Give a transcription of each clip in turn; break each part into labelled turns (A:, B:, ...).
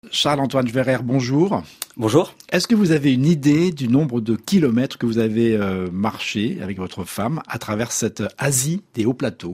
A: Charles-Antoine Schwerer, bonjour.
B: Bonjour.
A: Est-ce que vous avez une idée du nombre de kilomètres que vous avez marché avec votre femme à travers cette Asie des hauts plateaux?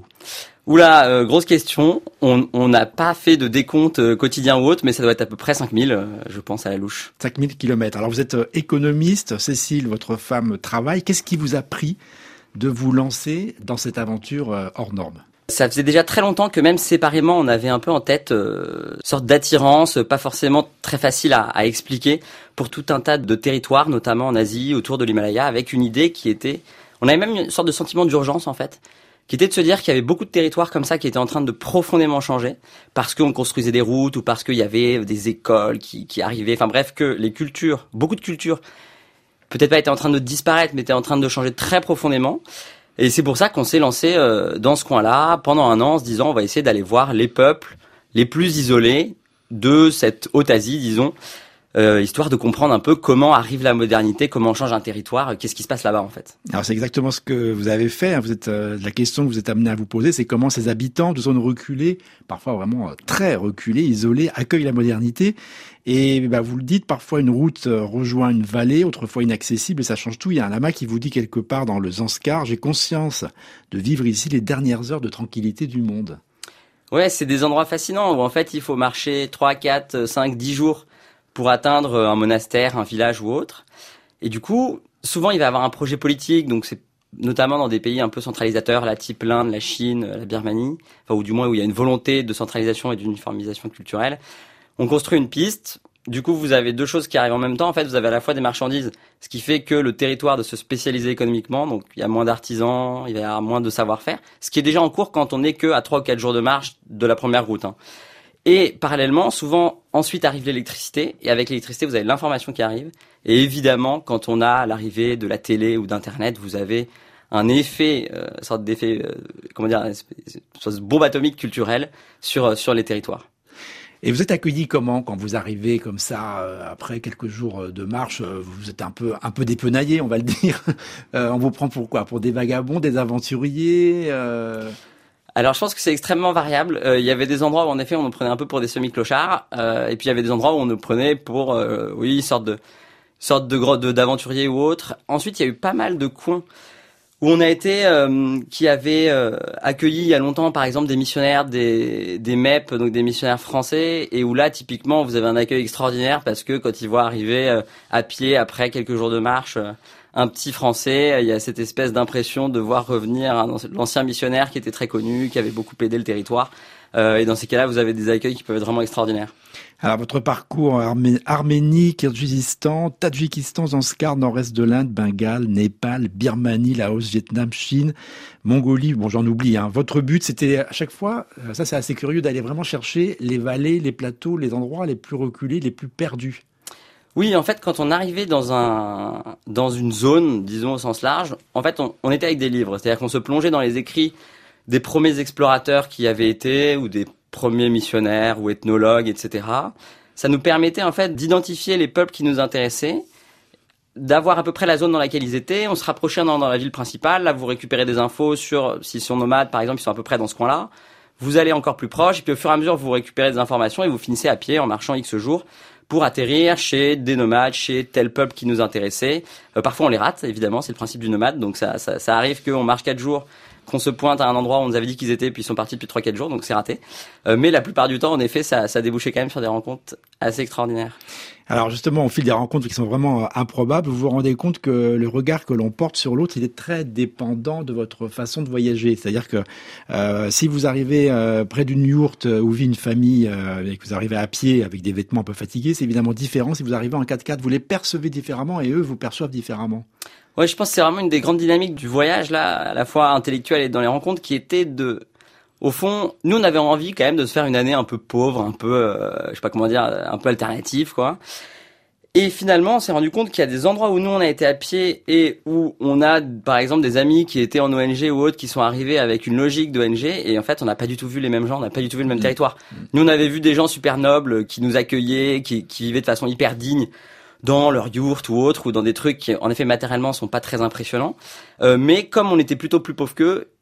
B: Oula, grosse question. On n'a pas fait de décompte quotidien ou autre, mais ça doit être à peu près 5000, je pense, à la louche.
A: 5000 kilomètres. Alors vous êtes économiste, Cécile, votre femme, travaille. Qu'est-ce qui vous a pris de vous lancer dans cette aventure hors norme?
B: Ça faisait déjà très longtemps que même séparément, on avait un peu en tête sorte d'attirance, pas forcément très facile à expliquer, pour tout un tas de territoires, notamment en Asie, autour de l'Himalaya, avec une idée qui était... On avait même une sorte de sentiment d'urgence, en fait, qui était de se dire qu'il y avait beaucoup de territoires comme ça qui étaient en train de profondément changer, parce qu'on construisait des routes ou parce qu'il y avait des écoles qui arrivaient, enfin bref, que les cultures, beaucoup de cultures, peut-être pas étaient en train de disparaître, mais étaient en train de changer très profondément. Et c'est pour ça qu'on s'est lancé dans ce coin-là pendant un an en se disant on va essayer d'aller voir les peuples les plus isolés de cette Haute-Asie, disons, histoire de comprendre un peu comment arrive la modernité, comment on change un territoire, qu'est-ce qui se passe là-bas en fait.
A: Alors c'est exactement ce que vous avez fait. Vous êtes la question que vous êtes amené à vous poser, c'est comment ces habitants de zones reculées, parfois vraiment très reculées, isolées, accueillent la modernité. Et vous le dites, parfois une route rejoint une vallée, autrefois inaccessible, et ça change tout. Il y a un lama qui vous dit quelque part dans le Zanskar, j'ai conscience de vivre ici les dernières heures de tranquillité du monde.
B: Ouais, c'est des endroits fascinants où en fait il faut marcher 3, 4, 5, 10 jours pour atteindre un monastère, un village ou autre. Et du coup, souvent il va y avoir un projet politique, donc c'est notamment dans des pays un peu centralisateurs, là type l'Inde, la Chine, la Birmanie, enfin ou du moins où il y a une volonté de centralisation et d'uniformisation culturelle. On construit une piste. Du coup, vous avez deux choses qui arrivent en même temps. En fait, vous avez à la fois des marchandises, ce qui fait que le territoire de se spécialiser économiquement, donc il y a moins d'artisans, il va y avoir moins de savoir-faire, ce qui est déjà en cours quand on n'est que à 3 ou 4 jours de marche de la première route. Et parallèlement, souvent, ensuite arrive l'électricité. Et avec l'électricité, vous avez l'information qui arrive. Et évidemment, quand on a l'arrivée de la télé ou d'Internet, vous avez un effet, sorte d'effet, une sorte de bombe atomique culturelle sur les territoires.
A: Et vous êtes accueilli comment quand vous arrivez comme ça après quelques jours de marche? Vous êtes un peu dépenaillé, on va le dire. On vous prend pour quoi? Pour des vagabonds, des aventuriers
B: Alors je pense que c'est extrêmement variable. Il y avait des endroits où en effet on nous prenait un peu pour des semi-clochards, et puis il y avait des endroits où on nous prenait pour sorte d'aventuriers ou autres. Ensuite il y a eu pas mal de coins où on a été qui avaient accueilli il y a longtemps par exemple des missionnaires des MEP, donc des missionnaires français, et où là typiquement vous avez un accueil extraordinaire parce que quand ils voient arriver à pied après quelques jours de marche un petit français, il y a cette espèce d'impression de voir revenir l'ancien missionnaire qui était très connu, qui avait beaucoup aidé le territoire, et dans ces cas-là vous avez des accueils qui peuvent être vraiment extraordinaires.
A: Alors, votre parcours Arménie, Kirghizistan, Tadjikistan, Zanskar, nord-est de l'Inde, Bengale, Népal, Birmanie, Laos, Vietnam, Chine, Mongolie, bon j'en oublie. Votre but c'était à chaque fois, ça c'est assez curieux, d'aller vraiment chercher les vallées, les plateaux, les endroits les plus reculés, les plus perdus.
B: Oui, en fait, quand on arrivait dans une zone, disons au sens large, en fait on était avec des livres, c'est-à-dire qu'on se plongeait dans les écrits des premiers explorateurs qui y avaient été, ou des premiers missionnaires ou ethnologues, etc. Ça nous permettait en fait d'identifier les peuples qui nous intéressaient, d'avoir à peu près la zone dans laquelle ils étaient. On se rapprochait dans la ville principale. Là, vous récupérez des infos sur s'ils sont nomades, par exemple, ils sont à peu près dans ce coin-là. Vous allez encore plus proche, et puis au fur et à mesure, vous récupérez des informations et vous finissez à pied en marchant X jours pour atterrir chez des nomades, chez tel peuple qui nous intéressait. Parfois, on les rate, évidemment, c'est le principe du nomade. Donc ça arrive qu'on marche 4 jours, qu'on se pointe à un endroit où on nous avait dit qu'ils étaient, puis ils sont partis depuis 3-4 jours, donc c'est raté. Mais la plupart du temps, en effet, ça débouchait quand même sur des rencontres assez extraordinaires.
A: Alors justement, au fil des rencontres qui sont vraiment improbables, vous vous rendez compte que le regard que l'on porte sur l'autre, il est très dépendant de votre façon de voyager. C'est-à-dire que si vous arrivez près d'une yourte où vit une famille et que vous arrivez à pied avec des vêtements un peu fatigués, c'est évidemment différent. Si vous arrivez en 4x4, vous les percevez différemment et eux vous perçoivent différemment.
B: Ouais, je pense que c'est vraiment une des grandes dynamiques du voyage, là, à la fois intellectuelle et dans les rencontres, qui était au fond, nous on avait envie quand même de se faire une année un peu pauvre, un peu, je sais pas comment dire, un peu alternative, quoi. Et finalement, on s'est rendu compte qu'il y a des endroits où nous on a été à pied et où on a, par exemple, des amis qui étaient en ONG ou autres qui sont arrivés avec une logique d'ONG, et en fait, on n'a pas du tout vu les mêmes gens, on n'a pas du tout vu le même territoire. Nous, on avait vu des gens super nobles qui nous accueillaient, qui vivaient de façon hyper digne dans leur yourte ou autre, ou dans des trucs qui, en effet, matériellement, sont pas très impressionnants. Mais comme on était plutôt plus pauvres qu'eux,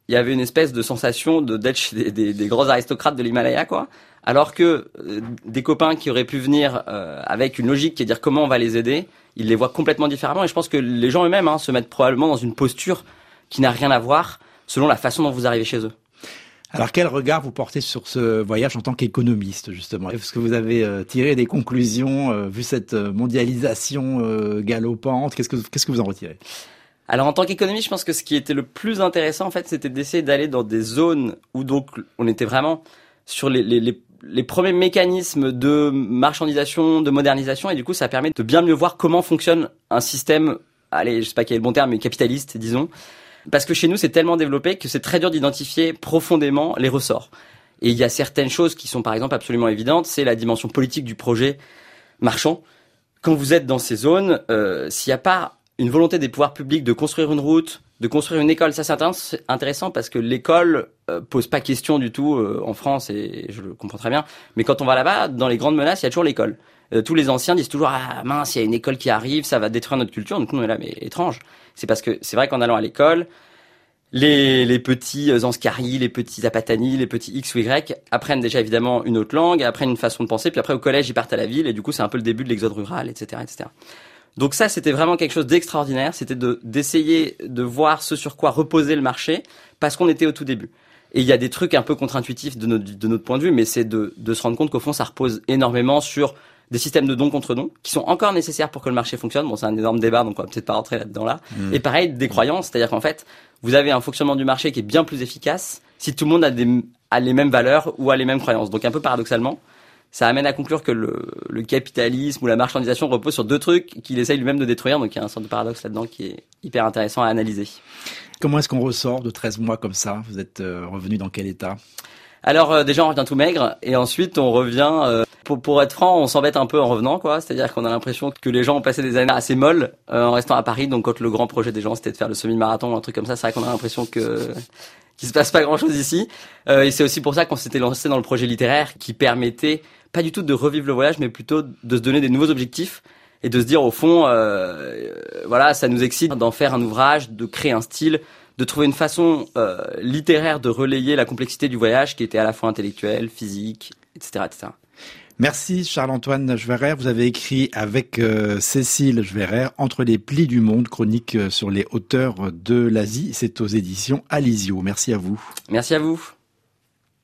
B: il y avait une espèce de sensation d'être chez des grands aristocrates de l'Himalaya, quoi. Alors que des copains qui auraient pu venir avec une logique qui est de dire comment on va les aider, ils les voient complètement différemment. Et je pense que les gens eux-mêmes se mettent probablement dans une posture qui n'a rien à voir selon la façon dont vous arrivez chez eux.
A: Alors, quel regard vous portez sur ce voyage en tant qu'économiste, justement? Est-ce que vous avez tiré des conclusions, vu cette mondialisation galopante? Qu'est-ce que vous en retirez?
B: Alors, en tant qu'économiste, je pense que ce qui était le plus intéressant, en fait, c'était d'essayer d'aller dans des zones où donc on était vraiment sur les premiers mécanismes de marchandisation, de modernisation, et du coup, ça permet de bien mieux voir comment fonctionne un système, allez, je sais pas quel est le bon terme, mais capitaliste, disons. Parce que chez nous, c'est tellement développé que c'est très dur d'identifier profondément les ressorts. Et il y a certaines choses qui sont, par exemple, absolument évidentes. C'est la dimension politique du projet marchand. Quand vous êtes dans ces zones, s'il n'y a pas une volonté des pouvoirs publics de construire une route, de construire une école, ça c'est intéressant parce que l'école pose pas question du tout en France, et je le comprends très bien. Mais quand on va là-bas, dans les grandes menaces, il y a toujours l'école. Tous les anciens disent toujours « Ah mince, il y a une école qui arrive, ça va détruire notre culture ». Donc nous on est là, mais étrange. C'est parce que c'est vrai qu'en allant à l'école, les petits Anscari, les petits Apatani, les petits X ou Y apprennent déjà évidemment une autre langue, apprennent une façon de penser, puis après au collège ils partent à la ville, et du coup c'est un peu le début de l'exode rural, etc., etc. Donc ça, c'était vraiment quelque chose d'extraordinaire. C'était d'essayer de voir ce sur quoi reposait le marché, parce qu'on était au tout début. Et il y a des trucs un peu contre-intuitifs de notre point de vue, mais c'est de se rendre compte qu'au fond, ça repose énormément sur des systèmes de dons contre dons, qui sont encore nécessaires pour que le marché fonctionne. Bon, c'est un énorme débat, donc on va peut-être pas rentrer là-dedans là. Et pareil, des croyances, c'est-à-dire qu'en fait, vous avez un fonctionnement du marché qui est bien plus efficace si tout le monde a les mêmes valeurs ou a les mêmes croyances. Donc un peu paradoxalement, ça amène à conclure que le capitalisme ou la marchandisation repose sur deux trucs qu'il essaye lui-même de détruire. Donc il y a un sorte de paradoxe là-dedans qui est hyper intéressant à analyser.
A: Comment est-ce qu'on ressort de 13 mois comme ça? Vous êtes revenu dans quel état?
B: Alors déjà on revient tout maigre, et ensuite on revient... Pour être franc, on s'embête un peu en revenant, quoi. C'est-à-dire qu'on a l'impression que les gens ont passé des années assez molles en restant à Paris. Donc quand le grand projet des gens c'était de faire le semi-marathon ou un truc comme ça, c'est vrai qu'on a l'impression qu'il se passe pas grand-chose ici. Et c'est aussi pour ça qu'on s'était lancé dans le projet littéraire qui permettait pas du tout de revivre le voyage, mais plutôt de se donner des nouveaux objectifs et de se dire au fond, voilà, ça nous excite d'en faire un ouvrage, de créer un style, de trouver une façon littéraire de relayer la complexité du voyage qui était à la fois intellectuelle, physique, etc., etc.
A: Merci Charles-Antoine Schwerer. Vous avez écrit avec Cécile Schwerer Entre les plis du monde, chronique sur les hauteurs de l'Asie. C'est aux éditions Alizio. Merci à vous.
B: Merci à vous.